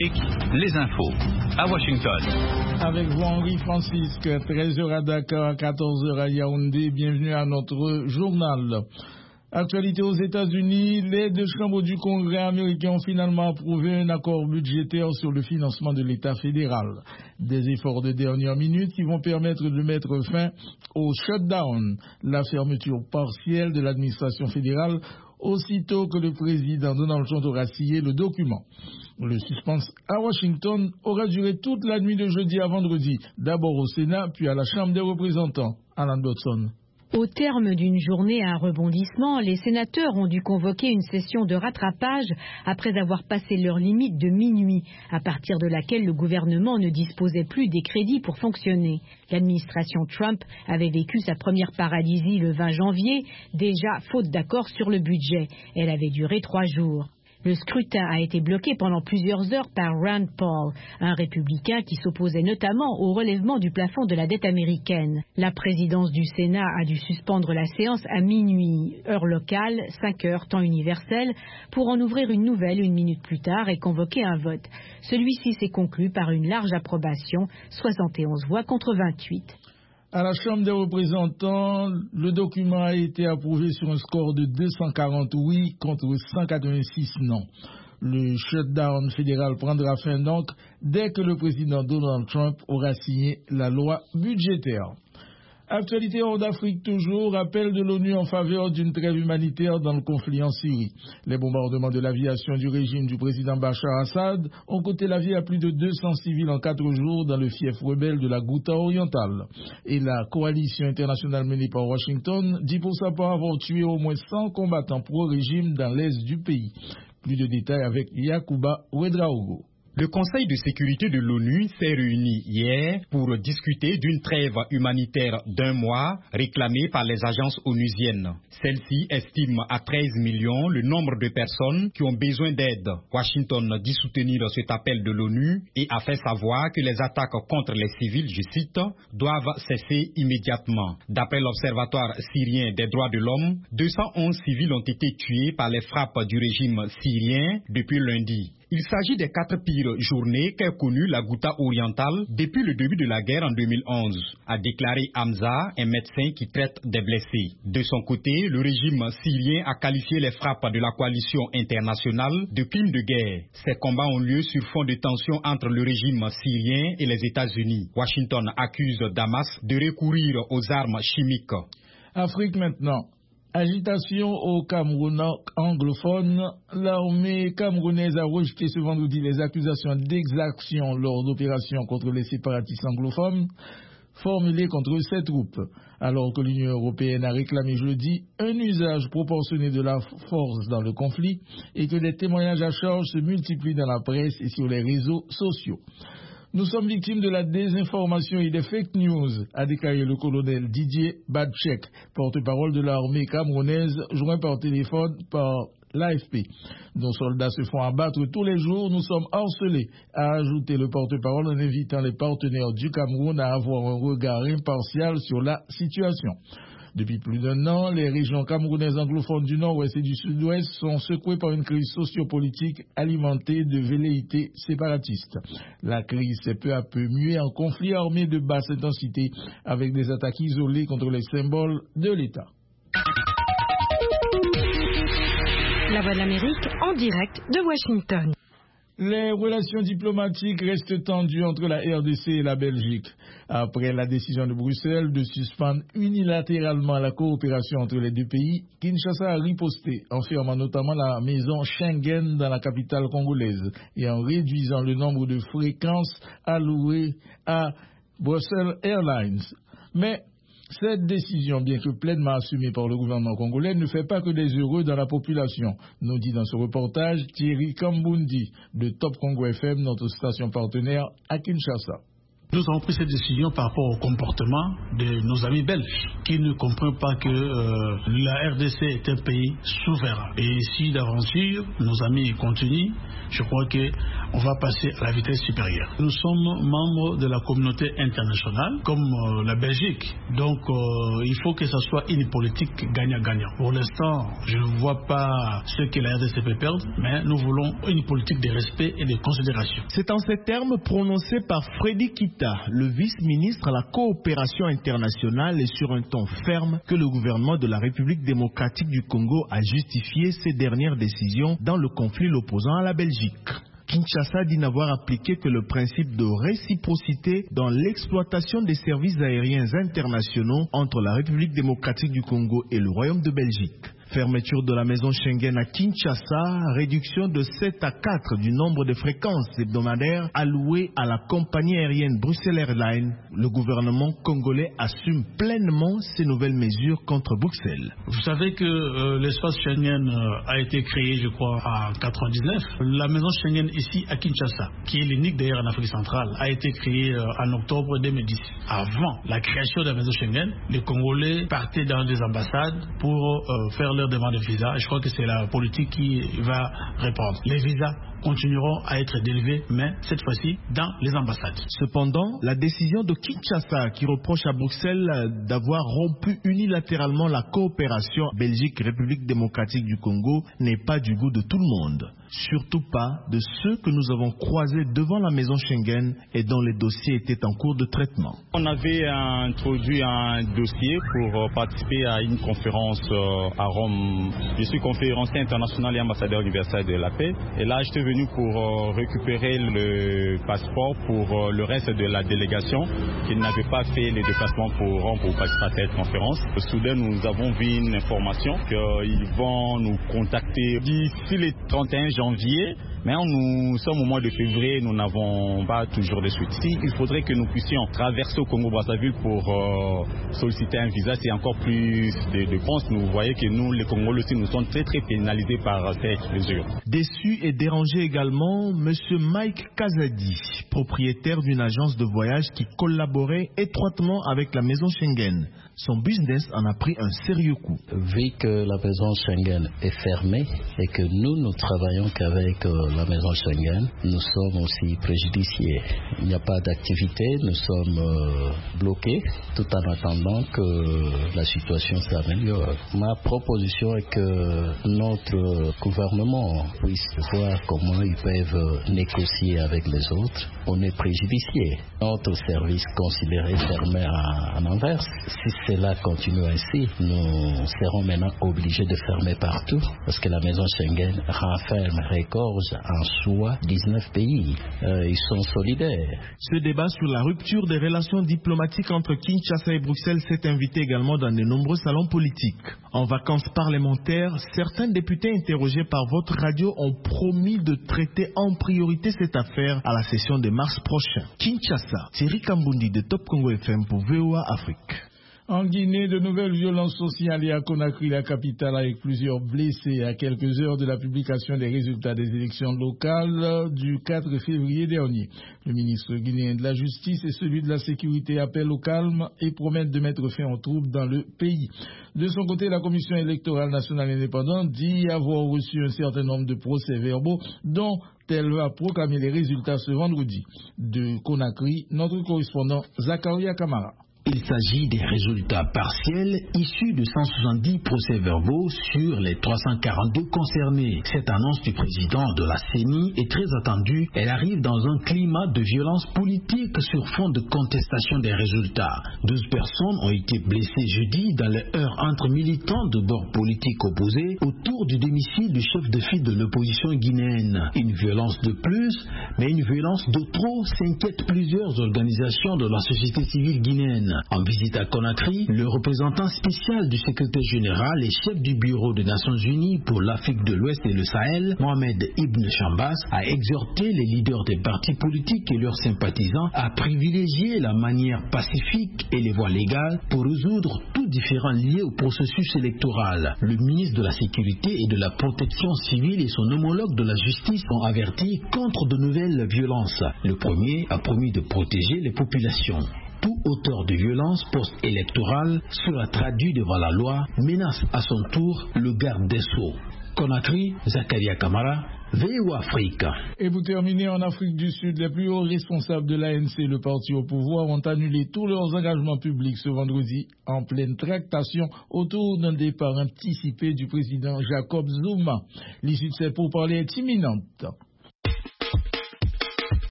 Les infos à Washington. Avec vous Henri Francisque, 13h à Dakar, 14h à Yaoundé. Bienvenue à notre journal. Actualité aux États-Unis, les deux chambres du Congrès américain ont finalement approuvé un accord budgétaire sur le financement de l'État fédéral. Des efforts de dernière minute qui vont permettre de mettre fin au shutdown, la fermeture partielle de l'administration fédérale, aussitôt que le président Donald Trump aura signé le document. Le suspense à Washington aura duré toute la nuit de jeudi à vendredi, d'abord au Sénat, puis à la Chambre des représentants. Alan Dodson. Au terme d'une journée à rebondissement, les sénateurs ont dû convoquer une session de rattrapage après avoir passé leur limite de minuit, à partir de laquelle le gouvernement ne disposait plus des crédits pour fonctionner. L'administration Trump avait vécu sa première paralysie le 20 janvier, déjà faute d'accord sur le budget. Elle avait duré 3 jours. Le scrutin a été bloqué pendant plusieurs heures par Rand Paul, un républicain qui s'opposait notamment au relèvement du plafond de la dette américaine. La présidence du Sénat a dû suspendre la séance à minuit, heure locale, 5 heures, temps universel, pour en ouvrir une nouvelle 1 minute plus tard et convoquer un vote. Celui-ci s'est conclu par une large approbation, 71 voix contre 28. À la Chambre des représentants, le document a été approuvé sur un score de 240 oui contre 186 non. Le shutdown fédéral prendra fin donc dès que le président Donald Trump aura signé la loi budgétaire. Actualité hors d'Afrique toujours, appel de l'ONU en faveur d'une trêve humanitaire dans le conflit en Syrie. Les bombardements de l'aviation du régime du président Bachar Assad ont coûté la vie à plus de 200 civils en 4 jours dans le fief rebelle de la Ghouta orientale. Et la coalition internationale menée par Washington dit pour sa part avoir tué au moins 100 combattants pro-régime dans l'est du pays. Plus de détails avec Yacouba Ouedraogo. Le Conseil de sécurité de l'ONU s'est réuni hier pour discuter d'une trêve humanitaire d'1 mois réclamée par les agences onusiennes. Celle-ci estime à 13 millions le nombre de personnes qui ont besoin d'aide. Washington dit soutenir cet appel de l'ONU et a fait savoir que les attaques contre les civils, je cite, doivent cesser immédiatement. D'après l'Observatoire syrien des droits de l'homme, 211 civils ont été tués par les frappes du régime syrien depuis lundi. Il s'agit des 4 pires journées qu'a connues la Ghouta orientale depuis le début de la guerre en 2011, a déclaré Hamza, un médecin qui traite des blessés. De son côté, le régime syrien a qualifié les frappes de la coalition internationale de crimes de guerre. Ces combats ont lieu sur fond de tensions entre le régime syrien et les États-Unis. Washington accuse Damas de recourir aux armes chimiques. Afrique maintenant. Agitation au Cameroun anglophone. L'armée camerounaise a rejeté ce vendredi les accusations d'exaction lors d'opérations contre les séparatistes anglophones formulées contre ces troupes, alors que l'Union européenne a réclamé jeudi un usage proportionné de la force dans le conflit et que des témoignages à charge se multiplient dans la presse et sur les réseaux sociaux. Nous sommes victimes de la désinformation et des fake news, a déclaré le colonel Didier Badchek, porte-parole de l'armée camerounaise, joint par téléphone par l'AFP. Nos soldats se font abattre tous les jours, nous sommes harcelés, a ajouté le porte-parole en invitant les partenaires du Cameroun à avoir un regard impartial sur la situation. Depuis plus d'1 an, les régions camerounaises anglophones du nord-ouest et du sud-ouest sont secouées par une crise sociopolitique alimentée de velléités séparatistes. La crise s'est peu à peu muée en conflit armé de basse intensité avec des attaques isolées contre les symboles de l'État. La Voix de l'Amérique en direct de Washington. Les relations diplomatiques restent tendues entre la RDC et la Belgique. Après la décision de Bruxelles de suspendre unilatéralement la coopération entre les deux pays, Kinshasa a riposté en fermant notamment la maison Schengen dans la capitale congolaise et en réduisant le nombre de fréquences allouées à Brussels Airlines. Mais cette décision, bien que pleinement assumée par le gouvernement congolais, ne fait pas que des heureux dans la population, nous dit dans ce reportage Thierry Kambundi de Top Congo FM, notre station partenaire à Kinshasa. Nous avons pris cette décision par rapport au comportement de nos amis belges qui ne comprennent pas que la RDC est un pays souverain. Et si d'aventure nos amis continuent, je crois qu'on va passer à la vitesse supérieure. Nous sommes membres de la communauté internationale comme la Belgique. Donc il faut que ce soit une politique gagnant-gagnant. Pour l'instant, je ne vois pas ce que la RDC peut perdre, mais nous voulons une politique de respect et de considération. C'est en ces termes prononcés par Freddy Kita, le vice-ministre à la coopération internationale, et sur un ton ferme que le gouvernement de la République démocratique du Congo a justifié ses dernières décisions dans le conflit l'opposant à la Belgique. Kinshasa dit n'avoir appliqué que le principe de réciprocité dans l'exploitation des services aériens internationaux entre la République démocratique du Congo et le Royaume de Belgique. Fermeture de la maison Schengen à Kinshasa, réduction de 7 à 4 du nombre de fréquences hebdomadaires allouées à la compagnie aérienne Bruxelles Airlines. Le gouvernement congolais assume pleinement ces nouvelles mesures contre Bruxelles. Vous savez que l'espace Schengen a été créé, je crois, en 1999. La maison Schengen ici à Kinshasa, qui est l'unique d'ailleurs en Afrique centrale, a été créée en octobre 2010. Avant la création de la maison Schengen, les Congolais partaient dans des ambassades pour faire leur demande de visa. Je crois que c'est la politique qui va répondre. Les visas continueront à être délevés, mais cette fois-ci dans les ambassades. Cependant, la décision de Kinshasa qui reproche à Bruxelles d'avoir rompu unilatéralement la coopération Belgique-République démocratique du Congo n'est pas du goût de tout le monde. Surtout pas de ceux que nous avons croisés devant la maison Schengen et dont les dossiers étaient en cours de traitement. On avait introduit un dossier pour participer à une conférence à Rome. Je suis conférencier international et ambassadeur universel de la paix. Et là, j'étais venu pour récupérer le passeport pour le reste de la délégation qui n'avait pas fait les déplacements pour Rome pour participer à cette conférence. Soudain, nous avons vu une information qu'ils vont nous contacter d'ici le 31 janvier. Mais nous sommes au mois de février, nous n'avons pas toujours de suite. Il faudrait que nous puissions traverser au Congo-Brazzaville pour solliciter un visa, c'est encore plus de dépenses. Vous voyez que nous, les Congolais aussi, nous sommes très pénalisés par cette mesure. Déçu et dérangé également, M. Mike Kazadi, propriétaire d'une agence de voyage qui collaborait étroitement avec la maison Schengen. Son business en a pris un sérieux coup. Vu que la maison Schengen est fermée et que nous travaillons qu'avec la maison Schengen, nous sommes aussi préjudiciés. Il n'y a pas d'activité, nous sommes bloqués tout en attendant que la situation s'améliore. Ma proposition est que notre gouvernement puisse voir comment ils peuvent négocier avec les autres. On est préjudiciés. Notre service considéré fermé en Anvers. Si cela continue ainsi, nous serons maintenant obligés de fermer partout parce que la maison Schengen renferme, regorge en soi 19 pays. Ils sont solidaires. Ce débat sur la rupture des relations diplomatiques entre Kinshasa et Bruxelles s'est invité également dans de nombreux salons politiques. En vacances parlementaires, certains députés interrogés par votre radio ont promis de traiter en priorité cette affaire à la session de mars prochain. Kinshasa, Thierry Kambundi de Top Congo FM pour VOA Afrique. En Guinée, de nouvelles violences sont signalées à Conakry, la capitale, avec plusieurs blessés à quelques heures de la publication des résultats des élections locales du 4 février dernier. Le ministre guinéen de la Justice et celui de la Sécurité appellent au calme et promettent de mettre fin aux troubles dans le pays. De son côté, la Commission électorale nationale indépendante dit avoir reçu un certain nombre de procès-verbaux dont elle va proclamer les résultats ce vendredi. De Conakry, notre correspondant Zakaria Kamara. Il s'agit des résultats partiels issus de 170 procès-verbaux sur les 342 concernés. Cette annonce du président de la CENI est très attendue. Elle arrive dans un climat de violence politique sur fond de contestation des résultats. 12 personnes ont été blessées jeudi dans les heurts entre militants de bords politiques opposés autour du domicile du chef de file de l'opposition guinéenne. Une violence de plus, mais une violence de trop, s'inquiètent plusieurs organisations de la société civile guinéenne. africaine. En visite à Conakry, le représentant spécial du secrétaire général et chef du bureau des Nations Unies pour l'Afrique de l'Ouest et le Sahel, Mohamed Ibn Chambas, a exhorté les leaders des partis politiques et leurs sympathisants à privilégier la manière pacifique et les voies légales pour résoudre tout différend lié au processus électoral. Le ministre de la Sécurité et de la Protection civile et son homologue de la justice ont averti contre de nouvelles violences. Le premier a promis de protéger les populations. Tout auteur de violence post-électorale sera traduit devant la loi, menace à son tour le garde des Sceaux. Conakry, Zakaria Kamara, VOA Afrique. Et pour terminer, en Afrique du Sud, les plus hauts responsables de l'ANC, le parti au pouvoir, ont annulé tous leurs engagements publics ce vendredi en pleine tractation autour d'un départ anticipé du président Jacob Zuma. L'issue de ces pourparlers est imminente.